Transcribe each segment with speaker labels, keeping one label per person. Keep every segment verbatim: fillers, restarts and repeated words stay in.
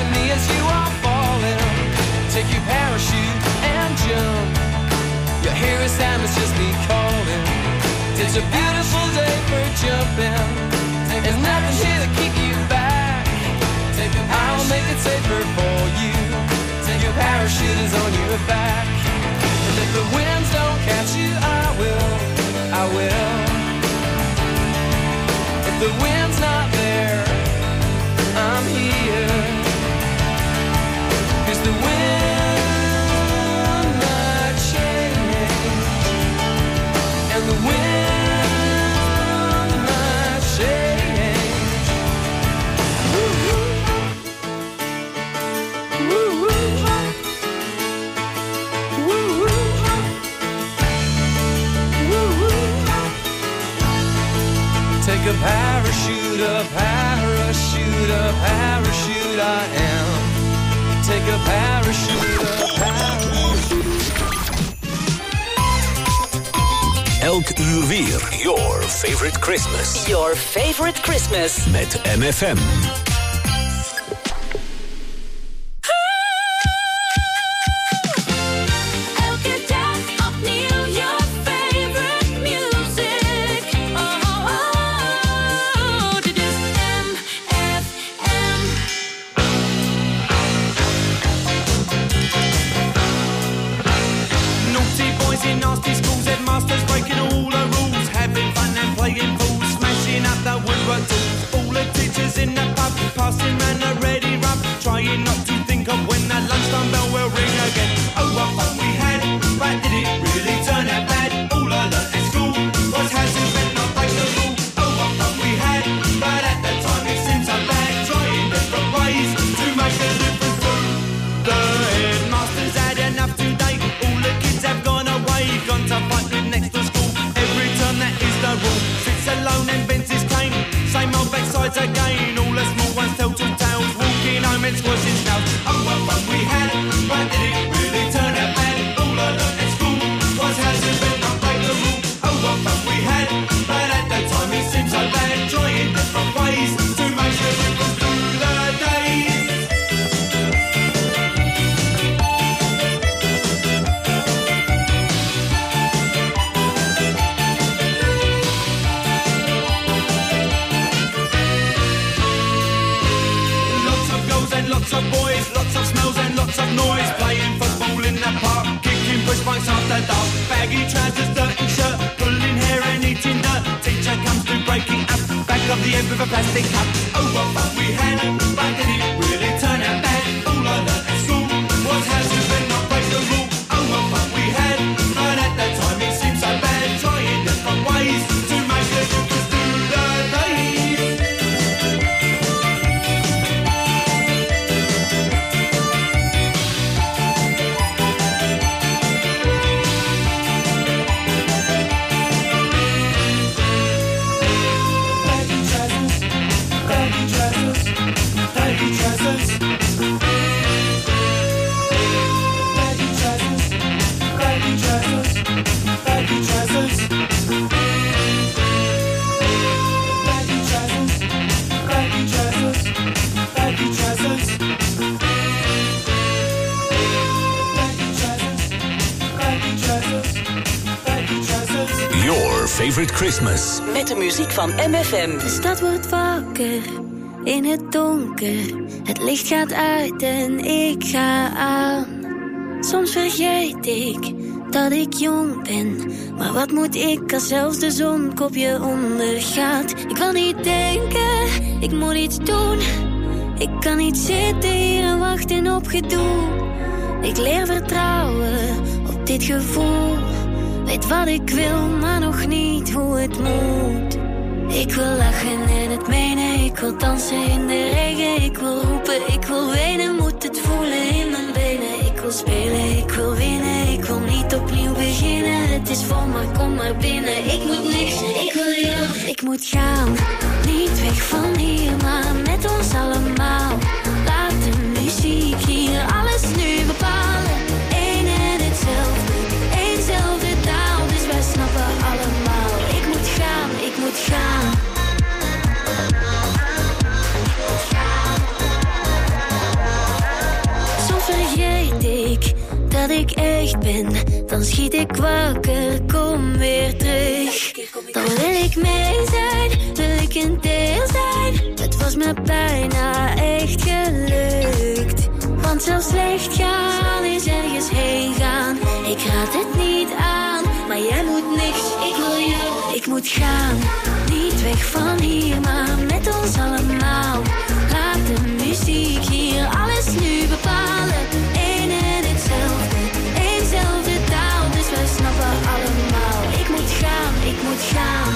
Speaker 1: to me as you are falling. Take your parachute and jump. Your hair is down, it's just me calling. It's a beautiful day for jumping. There's nothing here to keep you back. I'll make it safer for you. Your parachute is on your back. And if the winds don't catch you, I will, I will. If the wind's not there, I'm here. 'Cause the wind might change, and the wind might change. Woo-hoo. Take a parachute, a parachute, a parachute I am. Take a parachute, a parachute.
Speaker 2: Elk uur weer. Your favorite Christmas.
Speaker 3: Your favorite Christmas.
Speaker 2: Met M F M.
Speaker 4: Again, all the small ones tell two tales, walking home and squashing snails. Oh, what fun we had, but did it really turn out bad? All I learned at school was how to bend and break the rule. Oh, what fun we had, but at that time it seemed so bad, trying different ways to make sure it was through the days. Lots of boys, lots of smells and lots of noise. Playing football in the park, kicking push bikes after dark. Baggy trousers, dirty shirt, pulling hair and eating dirt. Teacher comes through breaking up, back of the end with a plastic cup. Oh, what fun we had, but did it really turn out bad? All I learned at school was how to bend not break the rule. Oh, what fun we had, but at that time it seemed so bad. Trying different ways to make a difference through the days.
Speaker 2: Your favorite Christmas.
Speaker 3: Met de muziek van M F M.
Speaker 5: De stad wordt wakker in het donker. Het licht gaat uit en ik ga aan. Soms vergeet ik dat ik jong ben. Maar wat moet ik als zelfs de zon kopje ondergaat? Ik wil niet denken, ik moet iets doen. Ik kan niet zitten hier en wachten op gedoe. Ik leer vertrouwen op dit gevoel. Weet wat ik wil, maar nog niet hoe het moet. Ik wil lachen en het menen. Ik wil dansen in de regen. Ik wil roepen, ik wil wenen. Moet het voelen in mijn benen. Ik wil spelen, ik wil winnen. Ik wil niet opnieuw beginnen. Het is vol, maar kom maar binnen. Ik moet niks, ik wil jou. Ik moet gaan, niet weg van hier, maar met ons allemaal. Laat de muziek hier alles nu bepalen. Eén en hetzelfde, éénzelfde taal. Dus wij snappen allemaal. Ik moet gaan, ik moet gaan. ik echt ben, dan schiet ik wakker, kom weer terug. Dan wil ik mee zijn, wil ik een deel zijn. Het was me bijna echt gelukt. Want zelfs slecht gaan is ergens heen gaan. Ik raad het niet aan, maar jij moet niks, ik wil jou. Ik moet gaan, niet weg van hier, maar met ons allemaal. Laat de muziek hier alles nu bepalen. Eén en hetzelfde, éénzelfde taal, dus wij snappen allemaal. Ik moet gaan, ik moet gaan.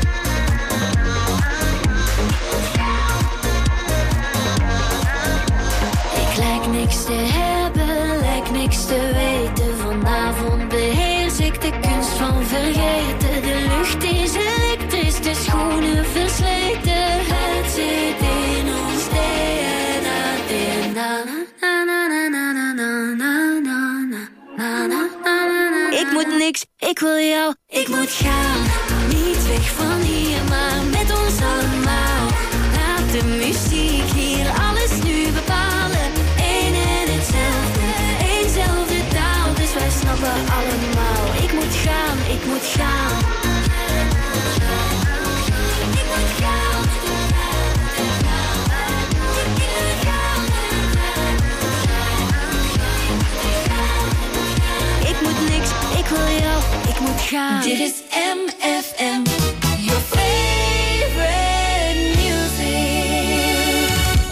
Speaker 5: Ik lijk niks te hebben, lijk niks te weten. Vanavond beheers ik de kunst van vergeten. De lucht is elektrisch, de schoenen versleten. Het zit in ons D N A. D N A. Na, na, na, na, na, na, na, na, na, na, na, na. Ik moet niks, ik wil jou, ik moet gaan. Niet weg van hier, maar met ons allemaal. Laat de muziek hier alles nu bepalen. Eén en hetzelfde, éénzelfde taal, dus wij snappen allemaal. Ik moet gaan, ik moet gaan. Ik moet gaan. Ik moet niks, ik wil jou, ik moet gaan. Dit is M F M, your favorite music.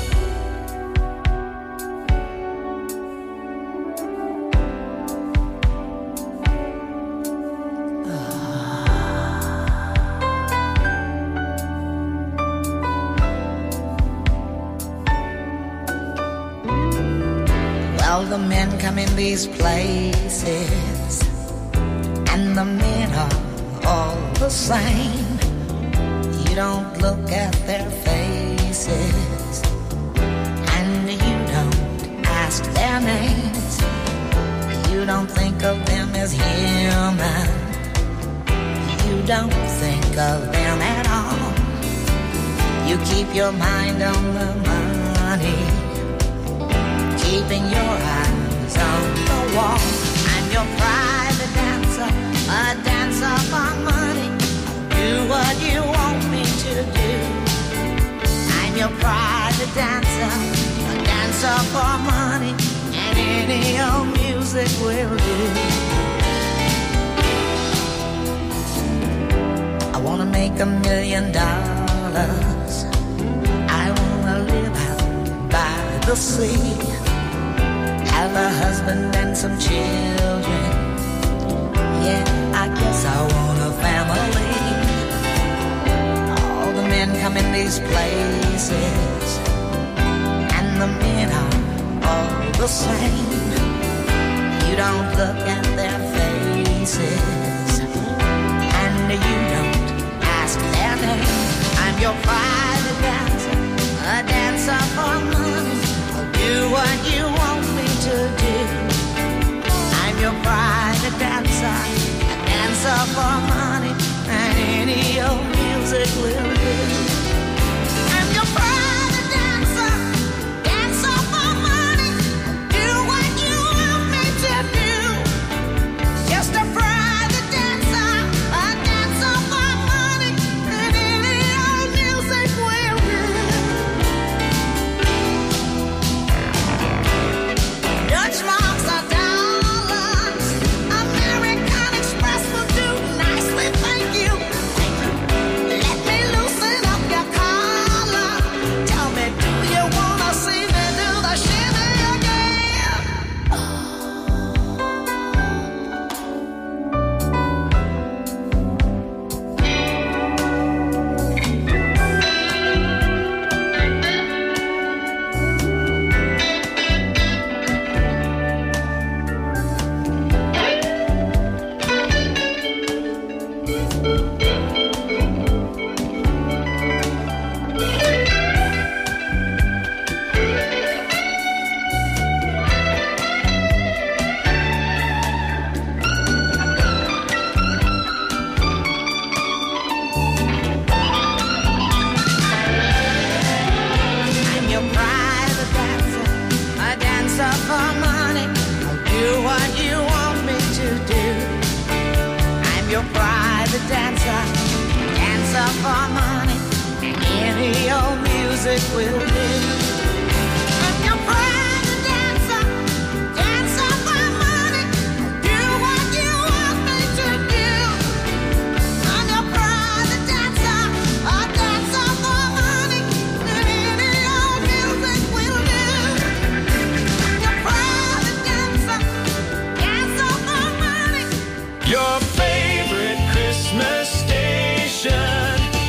Speaker 6: Well, the men come in these places, and the men are all the same. You don't look at their faces, and you don't ask their names. You don't think of them as human. You don't think of them at all. You keep your mind on the money, keeping your eyes on the wall. I'm your private dancer, a dancer for money. Do what you want me to do. I'm your private dancer, a dancer for money, and any old music will do. I wanna make a million dollars. I wanna live out by the sea, have a husband and some children. Yeah, I guess I want a family. All the men come in these places, and the men are all the same. You don't look at their faces, and you don't ask their name. I'm your private dancer, a dancer for money. I'll do what you want me to do. I'm your private dancer, a dancer for money, and any old music will do. I'm your private dancer, dancer for money. Do what you want me to do. Just a private dancer, a dancer for money, and any old music will do. Dutch marks are dollars, American Express will do nicely, thank you. Let me loosen up for money. Any old music will do. If you're proud to dance up, dance up for money. Do what you want me to do. If you're proud to dance up, or dance up for money. Any old music will do. If you're proud to dance up, dance up for money.
Speaker 1: Your favorite Christmas station.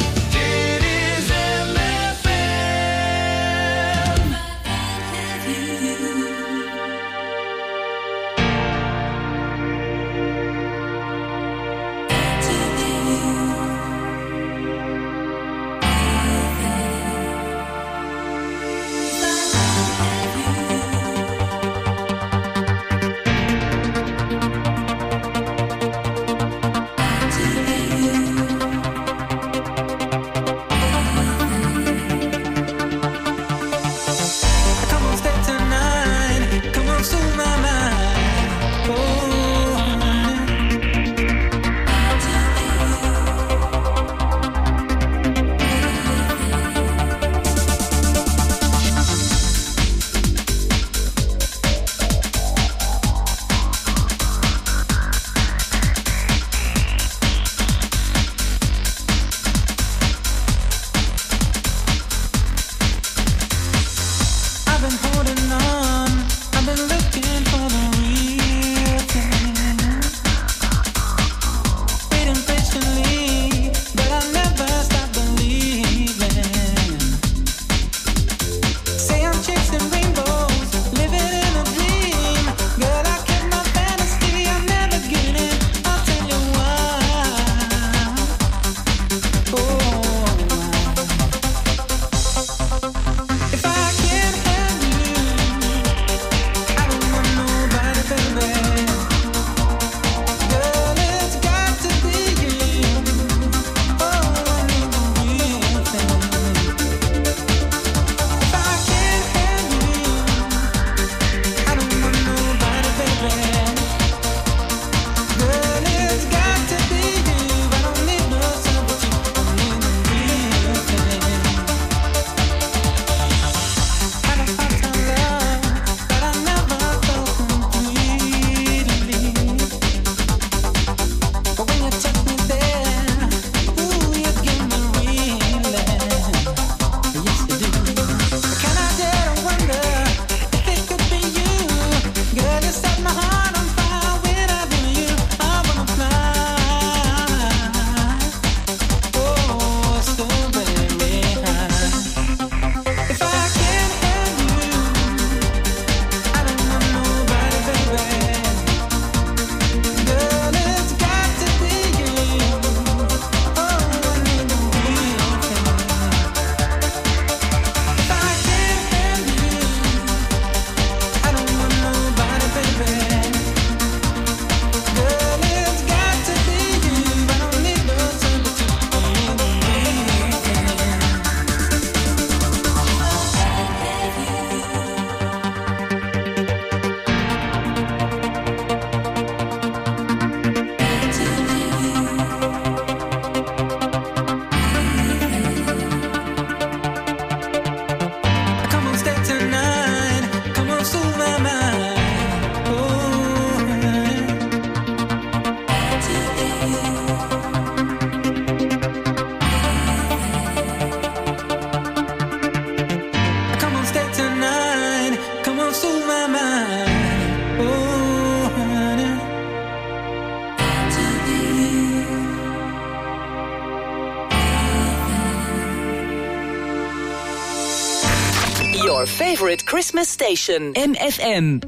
Speaker 3: Your favorite Christmas station, M F M.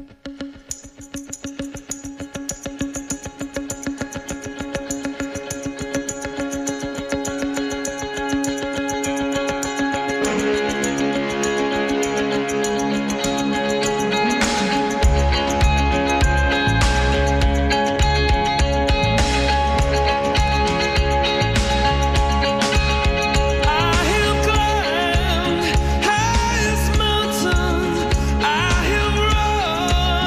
Speaker 1: I have climbed highest mountains. I have run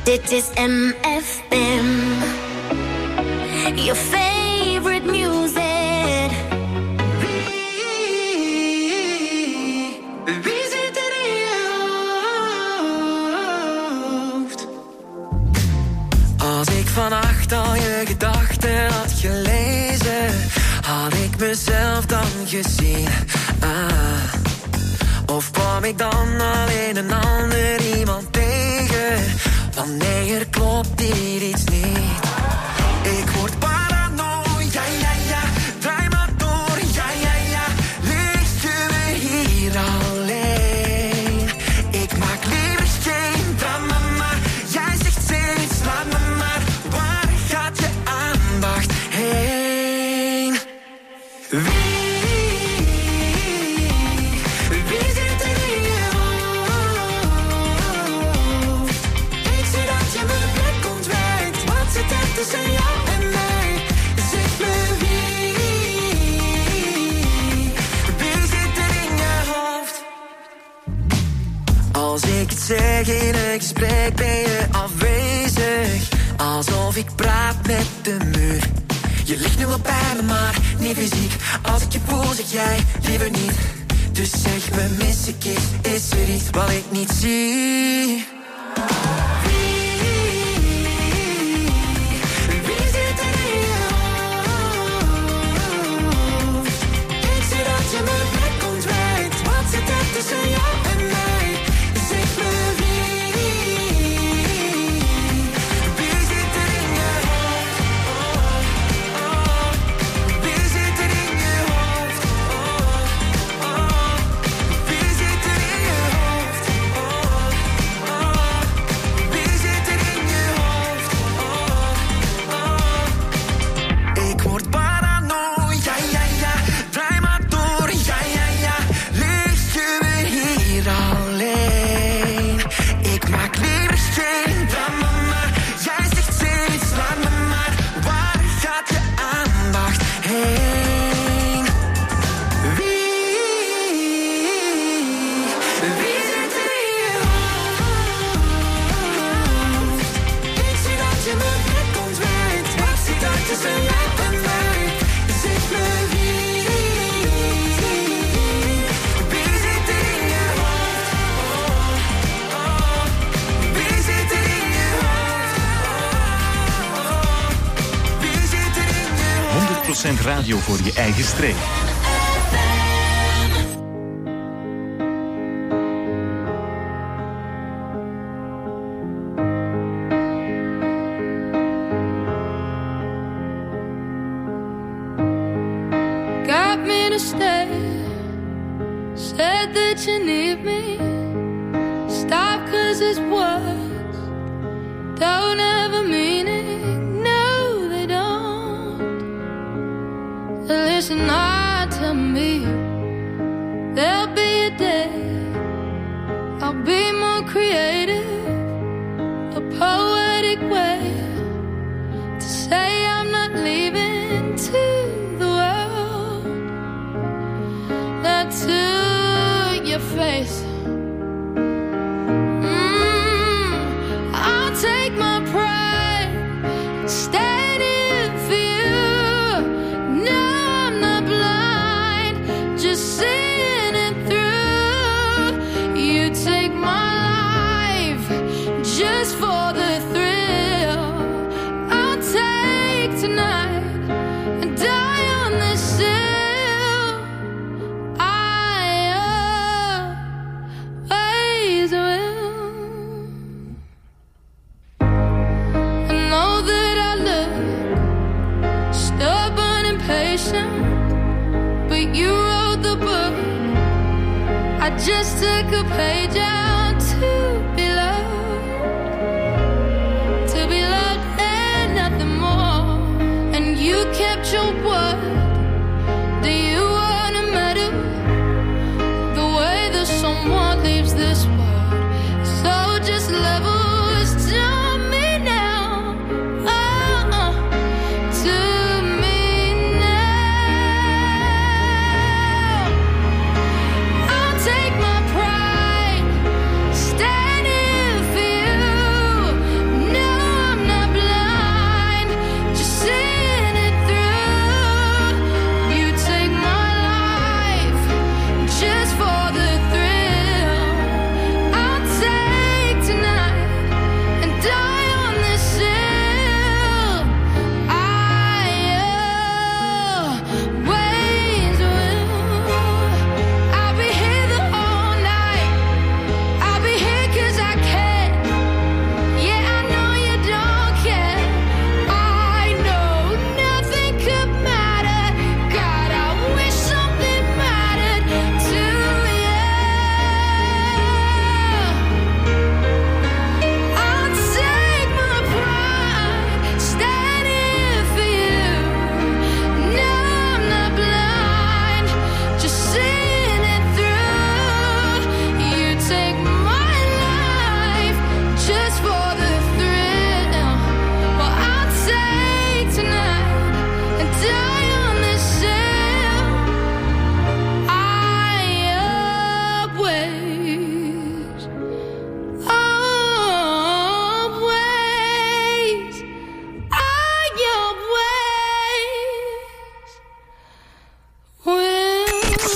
Speaker 5: Dit is M F M, your favorite music. Wie zit er in je hoofd?
Speaker 1: Als ik vannacht al je gedachten had gelezen, had ik mezelf dan gezien. Ah. Of kwam ik dan alleen een ander iemand tegen? Wanneer klopt hier iets niet? Ik word paranoia, ja, ja, ja. Draai maar door, ja, ja, ja. Ligt je me hier alleen? Ik maak liever geen drama, maar jij zegt steeds, laat me maar. Waar gaat je aandacht heen? Wie? Tussen jou en mij, zeg me wie. Wie zit er in je hoofd? Als ik het zeg in een gesprek ben je afwezig. Alsof ik praat met de muur. Je ligt nu wel bij me, maar niet fysiek. Als ik je voel, zeg jij liever niet. Dus zeg me, mis ik iets? Is er iets wat ik niet zie? Tussen jou en mij, zeg me wie. Wie zit er in je hoofd? Oh, oh. Wie zit er in je hoofd? Oh, oh. Wie zit er in je hoofd? Oh, oh. Wie zit er in je hoofd? Oh, oh. Ik word paranoia, ja, ja, ja. Draai maar door, ja, ja, ja. Alleen. Ik maak liever geen drama, maar jij zegt steeds, laat me maar. Waar gaat je aandacht heen? Wie? Wie zit er in je hoofd? Ik zie dat je me blik ontwijkt. Wat zit er tussen jou en mij? Zeg me wie.
Speaker 2: honderd procent radio voor je eigen streek.
Speaker 7: Got me to stay. Said that you need me. Stop 'cause it's words don't ever mean it. Listen hard to me. There'll be a day I'll be more creative, a poetic way to say I'm not leaving to the world. Not to your face. Mm, I'll take my pride, stand in for you. No, seeing it through. You take my life just for the thrill. I'll take tonight and die on this hill. I always will. I know that I look stubborn and patient, but you wrote the book. I just took a page out to be loved, to be loved and nothing more. And you kept your word. Do you wanna matter the way that someone leaves this world? So just level is to me now. Oh, oh, to me now. I'll take my pride, stand in for you.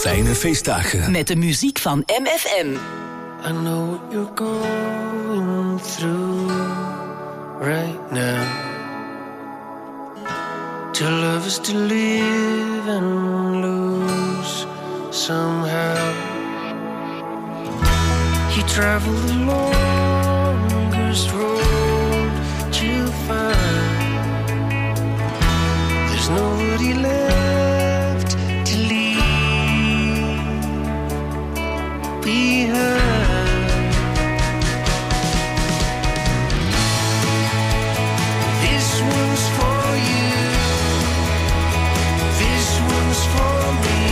Speaker 8: Fijne feestdagen.
Speaker 3: Met de muziek van M F M.
Speaker 9: I know what you're going through right now. To love is to live and lose somehow. You travel the longest road to find. There's nobody left to leave behind. This one's for you. This one's for me.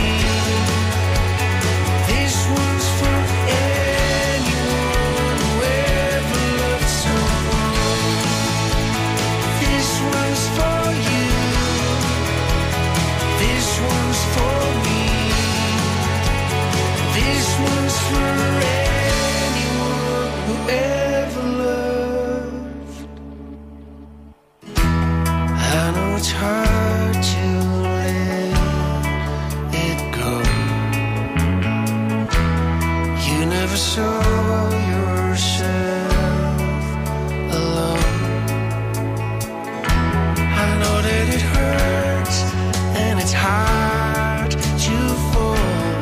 Speaker 9: This one's for anyone who ever loved someone. This one's for you. This one's for me. This one's for anyone who ever loved. I know it's hard to let it go. You never saw yourself alone. I know that it hurts and it's hard to fall.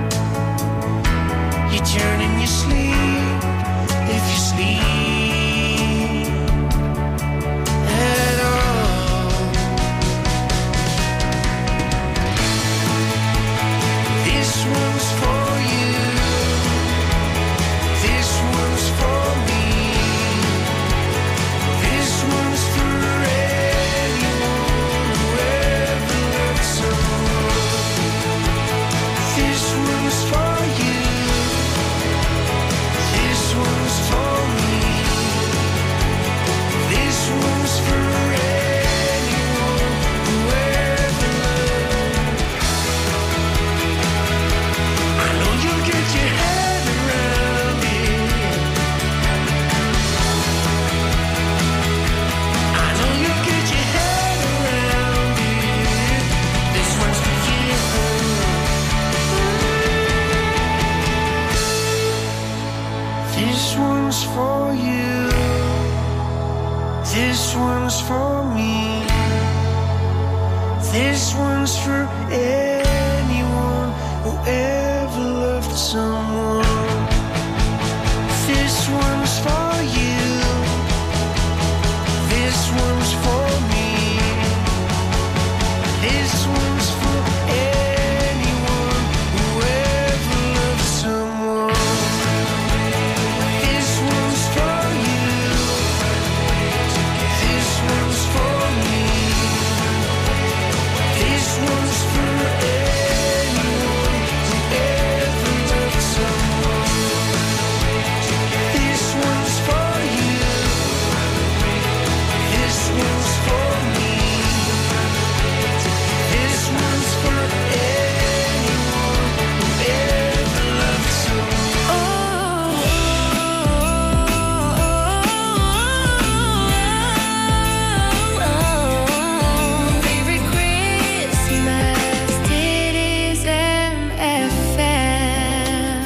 Speaker 9: You turn and you sleep if you sleep at all. This one's for you. This one's for me. This one's for anyone who ever loved someone. This one's for you. This one's for me. This one's for anyone who ever loved. I know you'll get your head around it. I know you'll get your head around it. This one's for you. This one's for you. This one's for me. This one's for anyone who ever loved someone. This one's for you. This one's for me. This one's for anyone who ever loved someone. This one's for you. This one's for me. This one's for anyone who ever loved someone. This one's for you. This one's for me. This one's for anyone who ever loved someone.
Speaker 7: Merry Christmas, dit is M F M.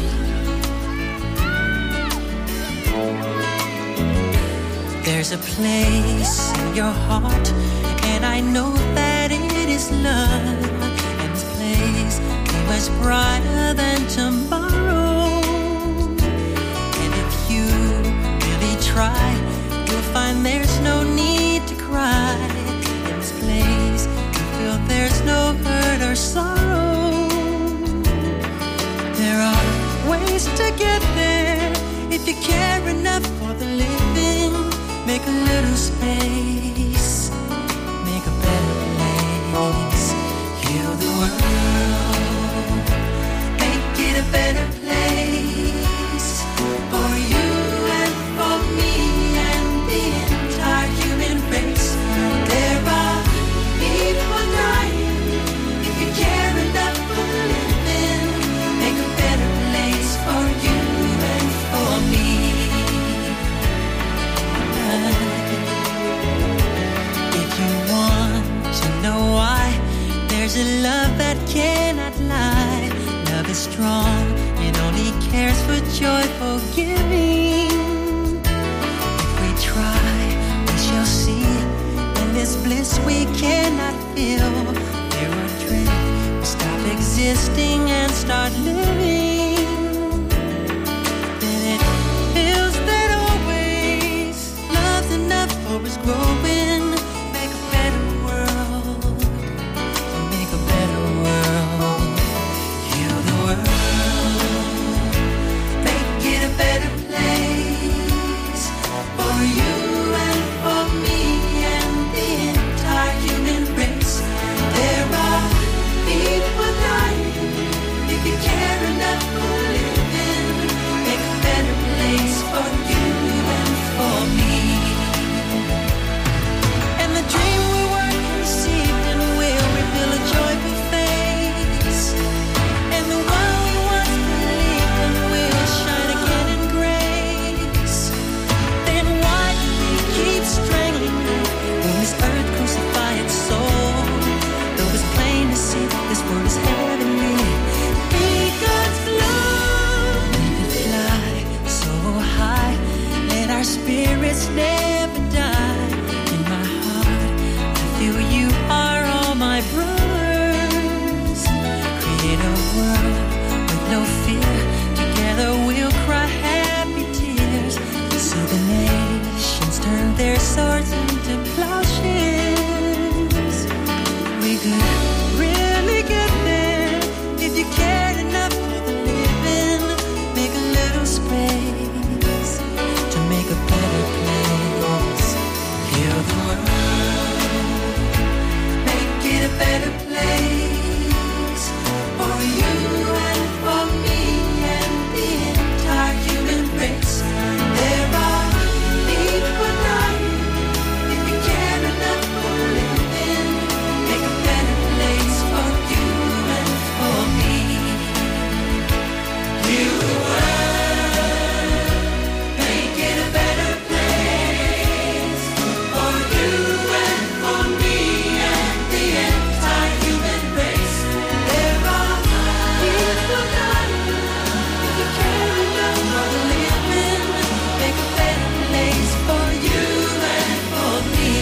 Speaker 10: There's a place in your heart, and I know that it is love. And this place is much brighter than tomorrow. And if you really try, you'll find there's no need to cry. In this place, you feel there's no hurt or sorrow. There are ways to get there if you care enough for the living. Make a little space, make a better place. Heal the world, make it a better place for you and for me and the entire human race. There are people dying. If you care enough for the living, make a better place for you and for me. If you want to know why, there's a love that cannot lie. is strong. It only cares for joyful giving. If we try, we shall see. In this bliss we cannot feel. There are dreams. We stop existing and start living. Then it feels that always love's enough for us growing. Make a better world. Make a better world. Heal the world. Make it a better place for you and for me and the entire human race. There are people dying. If you care enough for living, make a better place for you and for me. And the dream we weren't received and will reveal a joyful face. And the one we once believed in will shine again in grace. Then why do we keep strangling when this earth crucify its soul? Though it's plain to see this world is heavenly. Be God's love. We could fly so high. Let our spirits never die. In my heart, I feel you are all my brothers. Create a world with no fear. Together we'll cry happy tears. So the nations turn their swords into plowshares. We could really get there if you cared enough for the living. Make a little space to make a better place. Heal the world. Make it a better place for you and for me and the entire human race. There are people dying. If you care enough for living, make a better place for you and for me. Heal the world. Make it a better place for you and for me and the entire human race. There are people dying. If you care enough for living, make a better place for you and for me.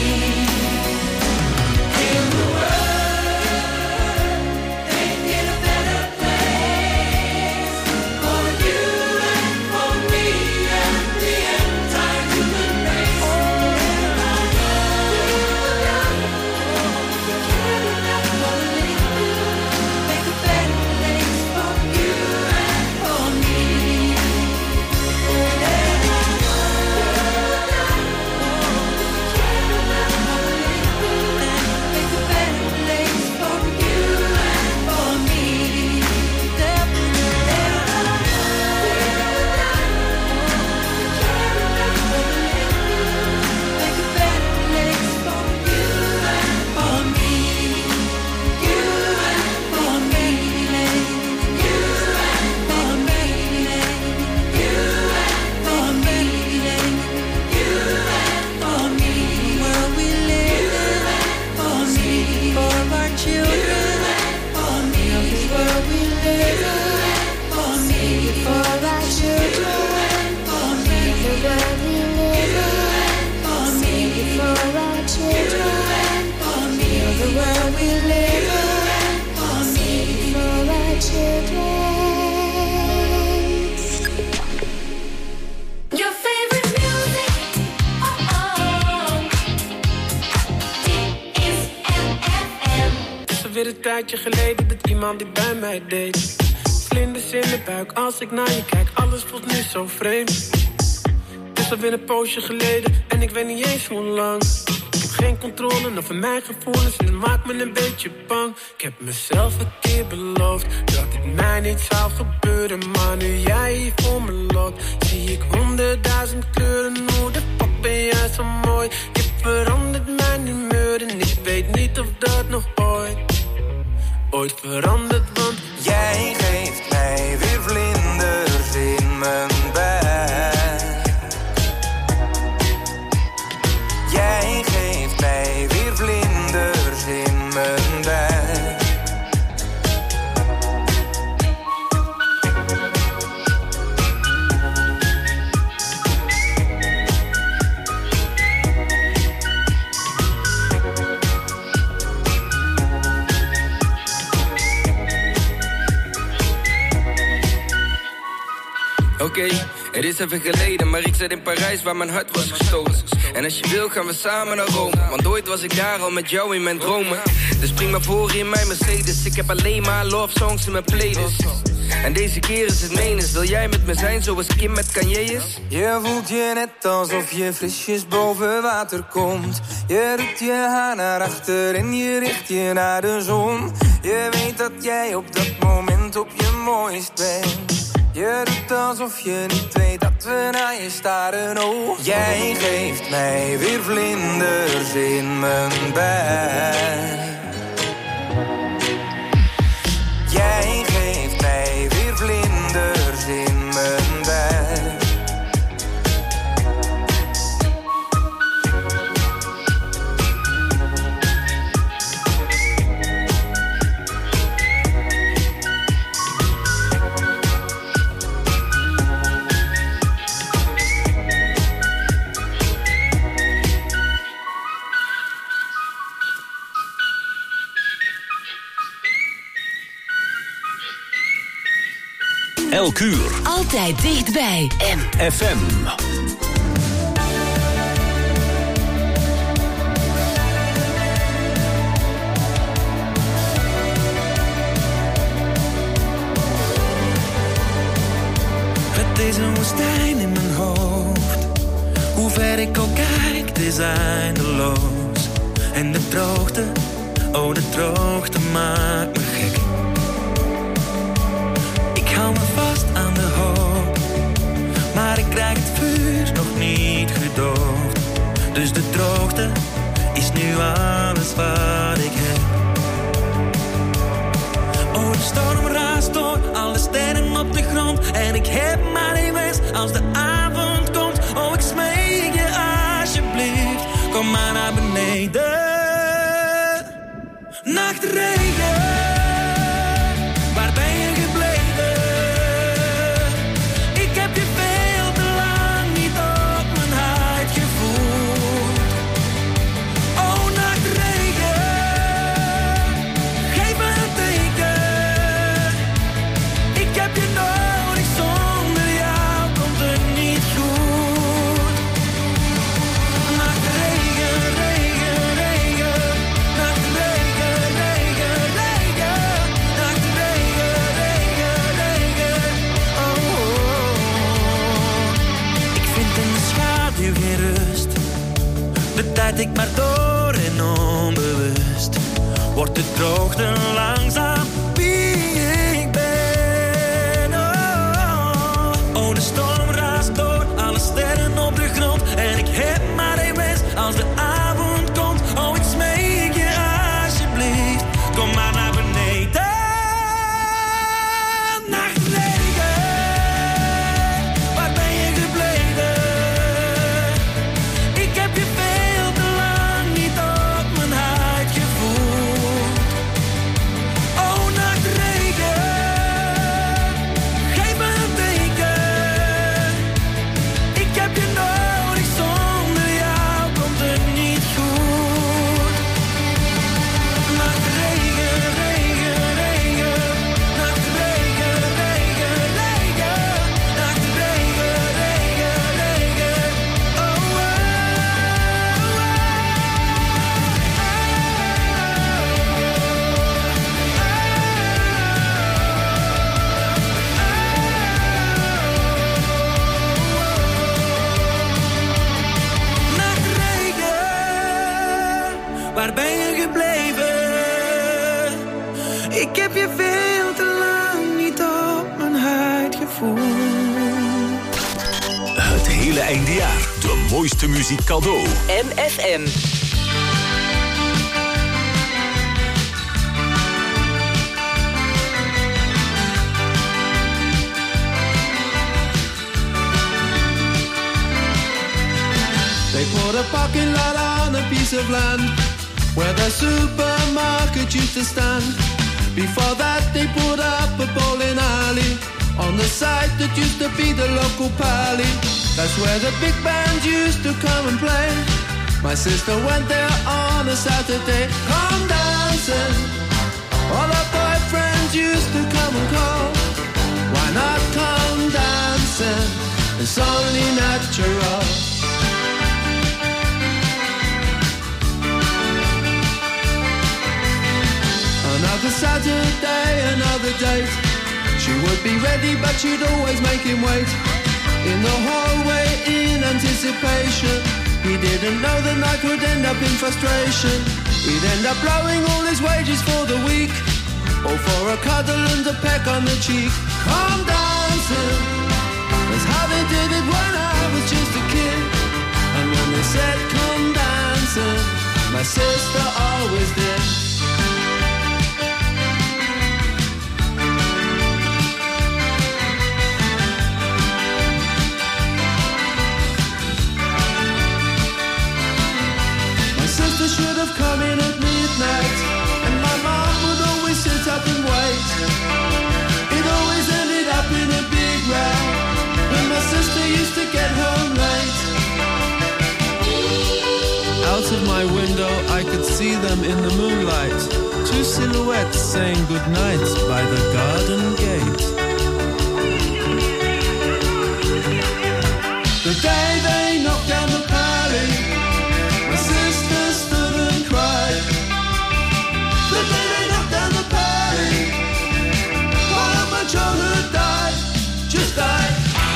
Speaker 10: Heal the world. Make it a better place for you and for me and the entire human race. There are people dying. If you care enough for living, make a better place for you and for me. There are people dying. If you care enough for living, make a better place for you and for me. There are people dying. If you care enough for living, make a better place for you and for me. You and for me. You and for me. You and for me. You and for me. World we live in for me. For our children for me. This world we live in for me. For our children for me. The world we live in for me. For our children for me. The world we live in for me. For our children. Your favorite music, oh oh, dit is M F M.
Speaker 8: Is alweer een tijdje geleden dat iemand dit bij mij deed. Vlinders in de buik als ik naar je kijk, alles voelt nu zo vreemd. Het is alweer een poosje geleden en ik weet niet eens hoe lang. Ik heb geen controle over mijn gevoelens en het maakt me een beetje bang. Ik heb mezelf een keer beloofd dat het mij niet zou gebeuren. Maar nu jij hier voor me loopt, zie ik honderdduizend kleuren. Hoe de fuck ben jij zo mooi? Je verandert mijn humeur en ik weet niet of dat nog ooit, ooit verandert. Want
Speaker 11: jij geeft mij weer vlinders in mijn buik. Jij geeft mij weer vlinders in mijn buik.
Speaker 12: Oké, okay, het is even geleden, maar ik zat in Parijs waar mijn hart was gestolen. En als je wil gaan we samen naar Rome, want ooit was ik daar al met jou in mijn dromen. Dus spring maar voor in mijn Mercedes, ik heb alleen maar love songs in mijn playlist. En deze keer is het menens, wil jij met me zijn zoals Kim met Kanye is?
Speaker 11: Je voelt je net alsof je frisjes boven water komt. Je doet je haar naar achter en je richt je naar de zon. Je weet dat jij op dat moment op je mooist bent. Je doet alsof je niet weet dat we naar je staren, oh. Jij geeft mij weer vlinders in mijn buik. Jij geeft mij weer vlinders in mijn buik.
Speaker 2: Elk uur.
Speaker 3: Altijd dichtbij. M
Speaker 2: F M.
Speaker 13: Het is een woestijn in mijn hoofd. Hoe ver ik ook kijk, het is eindeloos. En de droogte, oh de droogte maakt me gek. Ik hou me vast aan de hoop, maar ik krijg het vuur nog niet gedoofd. Dus de droogte is nu alles wat ik heb. Oh, de storm raast door, alle sterren op de grond. En ik heb maar één wens als de avond komt. Oh, ik smeek je alsjeblieft, kom maar naar beneden. Nachtregen, waar ben je gebleven? Ik heb je veel te lang niet op mijn huid gevoeld. Oh, nachtregen, geef me een teken. Ik heb je nodig, zonder jou komt het niet goed. Nachtregen, regen, regen. Nachtregen, regen, regen. Nachtregen, regen, regen. Oh, oh. Ik vind in de schaduw geen rust. De tijd ik maar door en onbewust. Wordt de droogte langzaam wie ik ben. Oh, oh, de storm raast door, alle sterren op de grond. En ik heb maar één wens als de avond komt. Oh, ik smeek je alsjeblieft, kom maar naar beneden. Nachtregen, waar ben je gebleven? Ik heb je veel te lang niet op mijn huid gevoeld. Oh, nachtregen, geef me een teken. Ik heb je nodig, zonder jou komt het niet goed. Nachtregen, regen, regen. Nachtregen, regen, regen. Nachtregen, regen, regen. Oh, oh, Nachtregen, waar ben je gebleven? Ik heb je veel te lang niet op mijn huid gevoeld.
Speaker 2: Het hele eindejaar. De mooiste muziek cadeau.
Speaker 3: M F M.
Speaker 14: They put a parking lot on a piece of land where the supermarket used to stand. Before that they put up a bowling alley on the site that used to be the local pally. That's where the big band used to come and play. My sister went there on a Saturday. Come dancing, all her boyfriends used to come and call. Why not come dancing It's only natural. Another Saturday, another date. She would be ready, but she'd always make him wait. In the hallway, in anticipation. He didn't know the night would end up in frustration. He'd end up blowing all his wages for the week, or for a cuddle and a peck on the cheek. Come dancing, that's how they did it when I was just a kid. And when they said come dancing, my sister always did. Sister should have come in at midnight, and my mom would always sit up and wait. It always ended up in a big row when my sister used to get home late. Out of my window I could see them in the moonlight, two silhouettes saying goodnight by the garden gate. The day they knocked down the pally, my sister stood and cried. The day they knocked down the party, all of my childhood died, just died.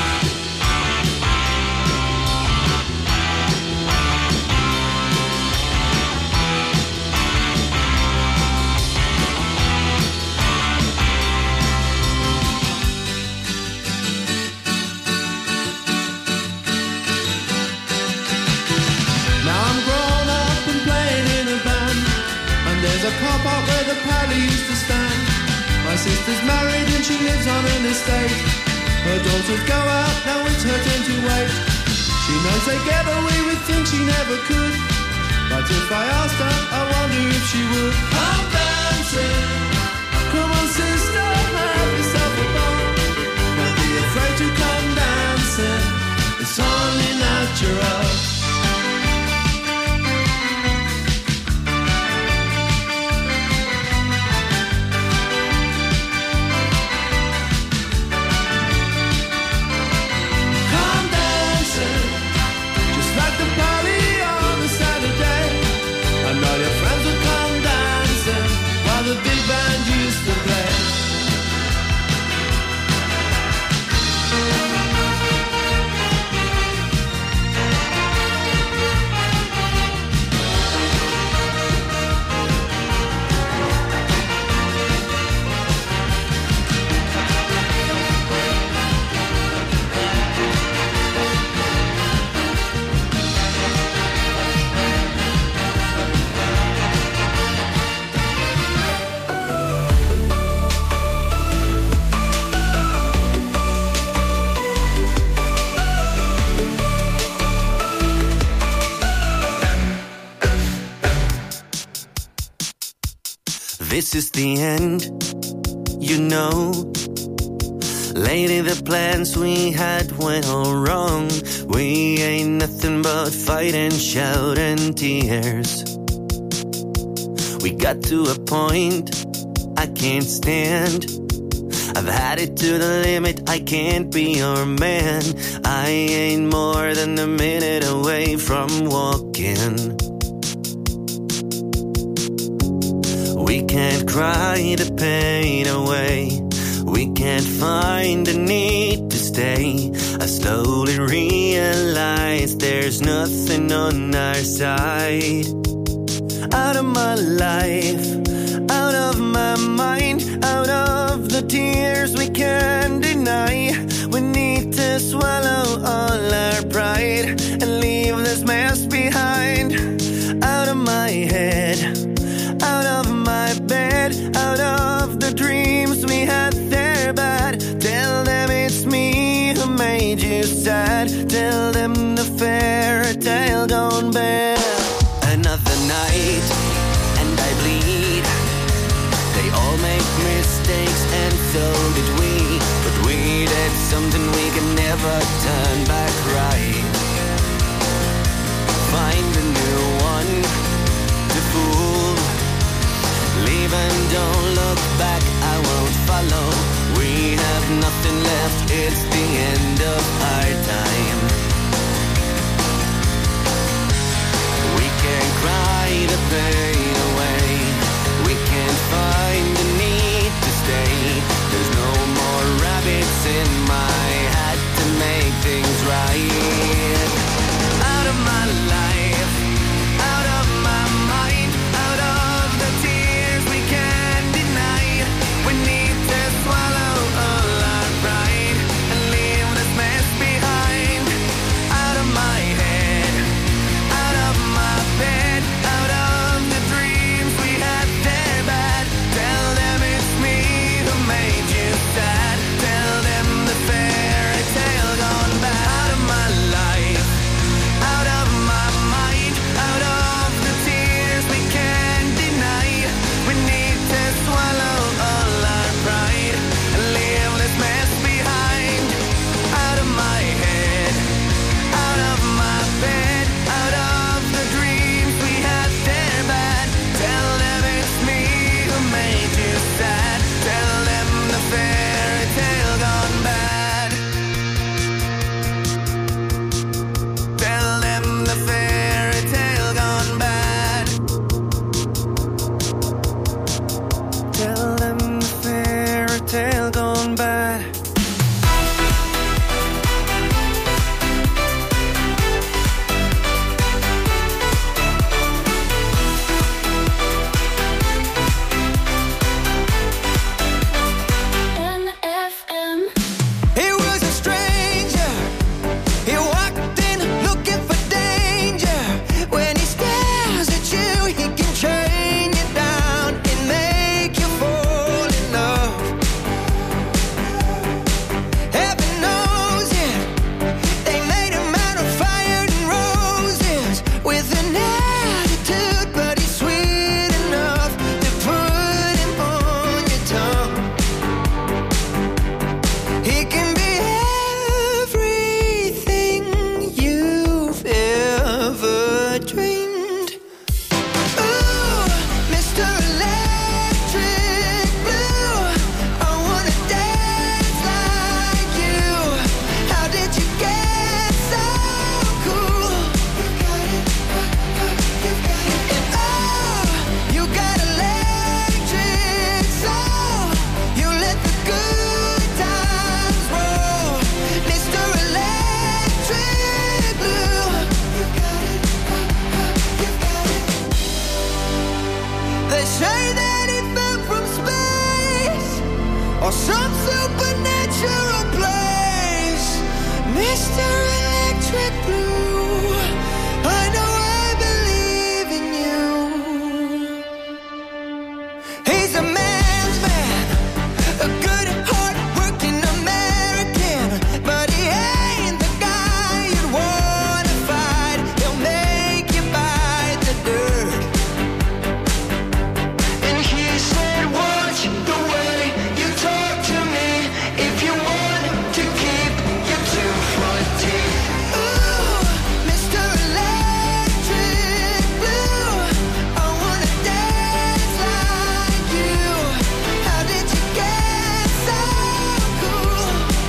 Speaker 14: There's a car park where the pally used to stand. My sister's married and she lives on an estate. Her daughters go out, now it's her turn to wait. She knows they get away with things she never could, but if I asked her, I wonder if she would. Come dancing, come on sister, have yourself a ball. Don't be afraid to come dancing, it's only natural. The big band used to play.
Speaker 15: This is the end, you know. Lately the plans we had went all wrong. We ain't nothing but fight and shout and tears. We got to a point I can't stand. I've had it to the limit, I can't be your man. I ain't more than a minute away from walking. We can't cry the pain away. We can't find the need to stay. I slowly realize there's nothing on our side. Out of my life, out of my mind, out of the tears we can't deny. We need to swallow all our pride and leave this mess behind. Out of my head, out of my bed, out of the dreams we had there bad. Tell them it's me who made you sad. Tell them the fairy tale gone bad. Another night and I bleed. They all make mistakes and so did we. But we did something we can never turn back right. Find a new one to fool. Leave and don't look back, I won't follow. We have nothing left, it's the end of our time.
Speaker 9: or some supernatural place. Mister Electric Blue, I know I believe in you. He's a man's man, a good hard working American, but he ain't the guy you'd wanna fight. He'll make you bite the dirt. And he said, watch the way you talk to me if you want to keep your two front teeth. Ooh, Mister Electric Blue, I wanna dance like you. How did you get so cool?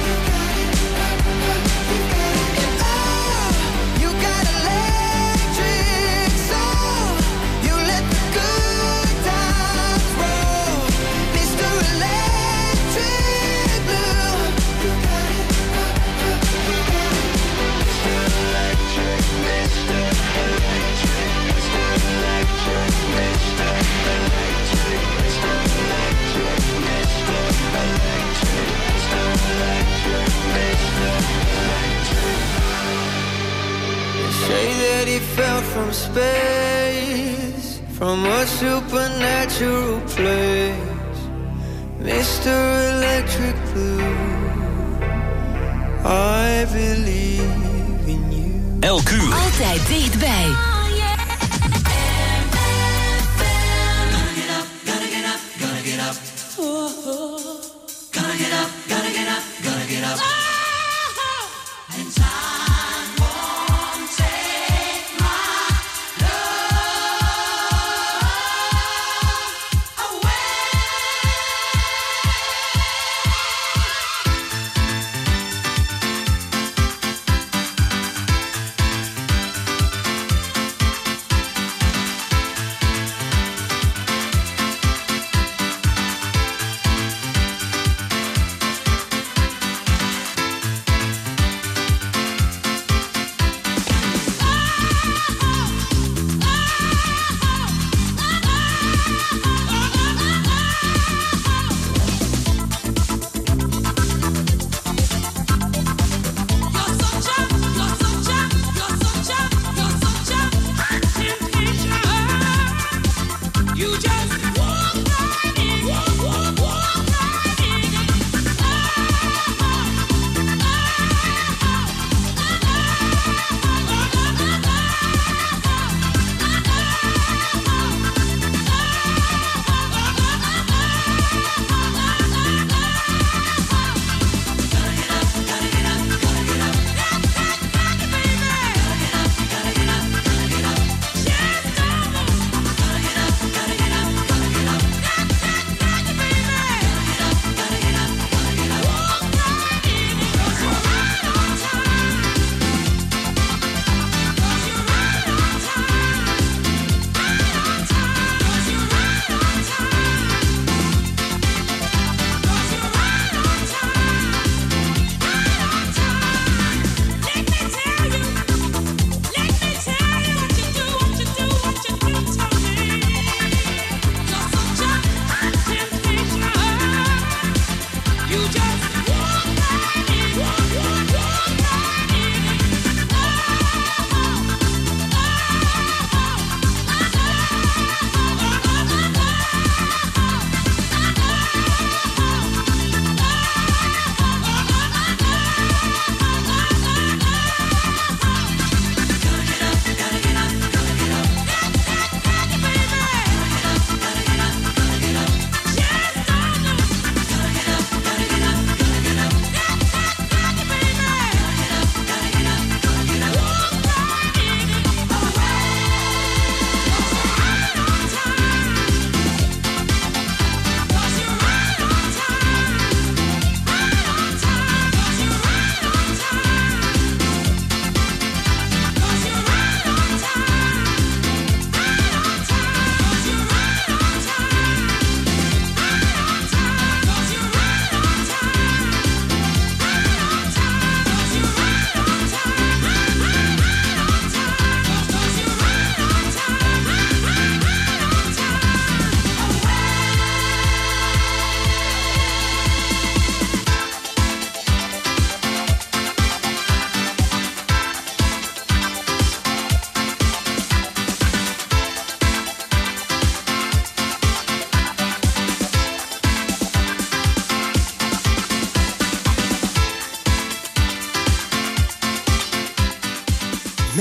Speaker 9: And oh, you got electric soul. You let the good times roll. Mister Electric Blue, say that he fell from space, from a supernatural place. Mister Electric Blue, I believe in you.
Speaker 3: Elk uur. Altijd dichtbij.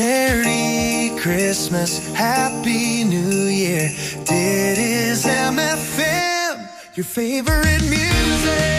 Speaker 13: Merry Christmas, Happy New Year. Dit is M F M, your favorite music.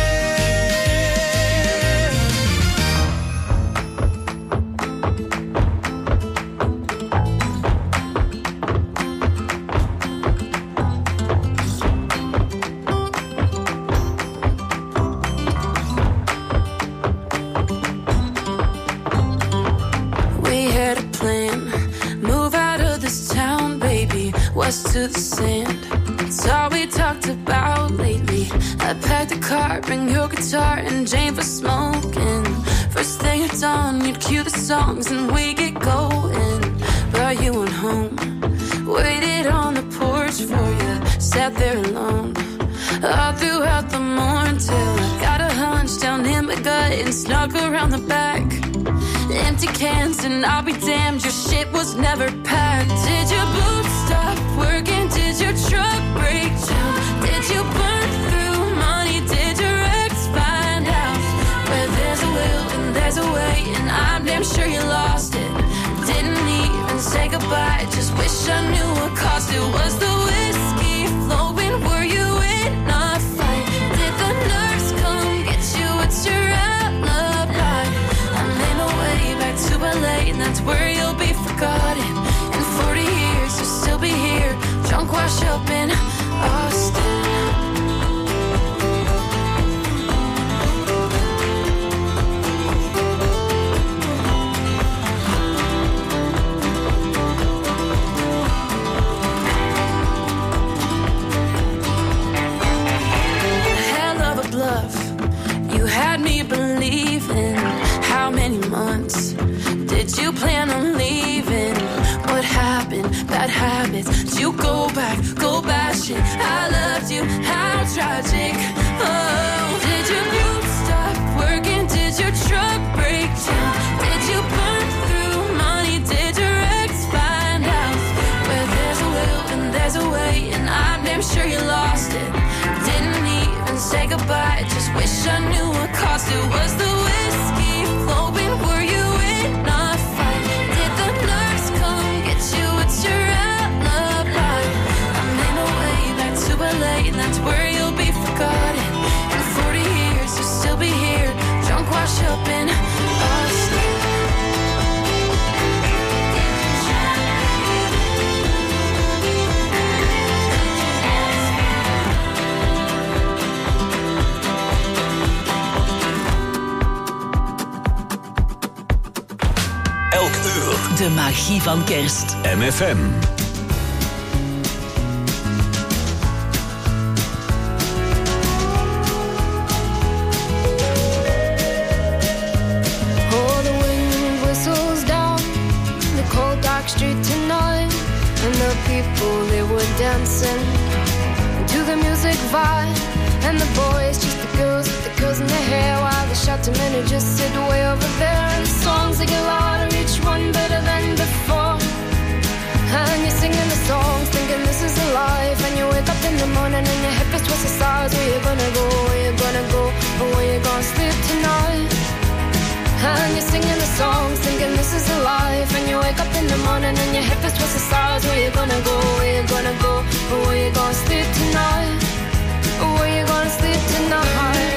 Speaker 7: To the sand, it's all we talked about lately. I packed the car, bring your guitar and Jane for smoking. First thing at dawn, you'd cue the songs and we get going. But you went home, waited on the porch for you, sat there alone all throughout the morning till I got a hunch down in my gut and snuck around the back. Empty cans and I'll be damned, your shit was never packed. Did your boots stop working? Did your truck break down? Did you burn through money? Did your ex find out? Where there's a will and there's a way, and I'm damn sure you lost it. Didn't even say goodbye, just wish I knew what caused it. Was the whiskey flowing? Were you in a fight? Did the nurse come get you? What's your alibi? I made my way back to L A, and that's where you'll be forgotten. In forty years, you'll still be here, drunk, washed up in Austin. Hell of a bluff, you had me believing. How many months did you plan on leaving? What happened? Bad habits. Did you go back, go bashing? I loved you, how tragic. Oh, did your boots stop working? Did your truck break down? Did you burn through money? Did your ex find out? Where there's a will and there's a way, and I'm damn sure you lost it. Didn't even say goodbye, just wish I knew what caused it. Was the whiskey flowing? Were you in a fight? Did the nurse come get you? What's your alibi? I made my way back to L A, and that's where you'll be forgotten. In forty years, you'll still be here, drunk, washed up in Austin.
Speaker 2: Elk uur.
Speaker 3: De magie van kerst.
Speaker 2: M F M.
Speaker 7: Oh, the wind whistles down the cold dark street tonight, and the people, they were dancing to the music vibe, and the boys just the girls with the girls in their hair, while the shouting men who just sit way over there, and the songs they get louder, each one better than before, and you're singing the songs thinking this is a life, and you wake up in the morning and your head feels twice the size. Where you gonna go, where you gonna go, or where you gonna sleep tonight? And you're singing the songs thinking this is a life, and you wake up in the morning and your head feels twice the size. Where you gonna go, where you gonna go, or where you gonna sleep tonight? Or where you gonna sleep tonight?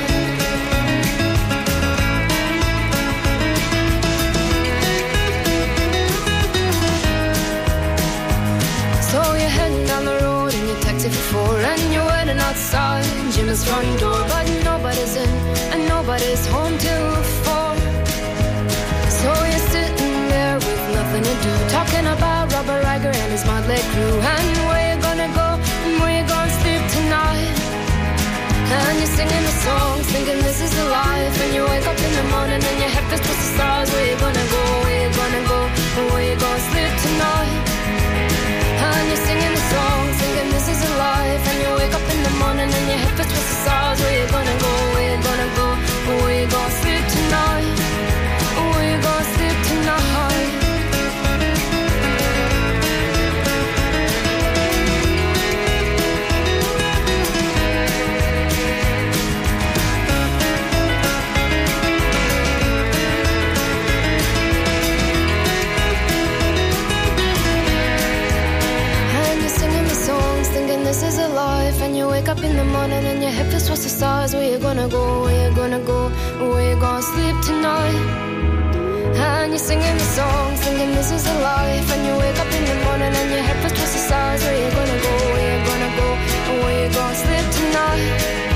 Speaker 7: So you're heading down the road in your taxi for four, and you're waiting outside Jim's front door, but nobody's in and nobody's home till four. So you're sitting there with nothing to do, talking about Robert Riger and his motley crew, and where you gonna go and where you gonna sleep tonight? And you're singing the songs thinking this is the life, and you wake up in the morning and your head feels twisted the stars. Where you gonna go, where you gonna go, and where you gonna sleep tonight? And you're singing the songs thinking this is a life, and you wake up in the morning and your head feels twisted the stars. Where you gonna go, where you gonna go, and where you gonna sleep tonight? Where you gonna sleep tonight? you gonna go, where you gonna go, where you gonna sleep tonight? And you're singing the song, singing this is a life. And you wake up in the morning and your head feels twice the size. Where you gonna go, where you gonna go, where you gonna sleep tonight?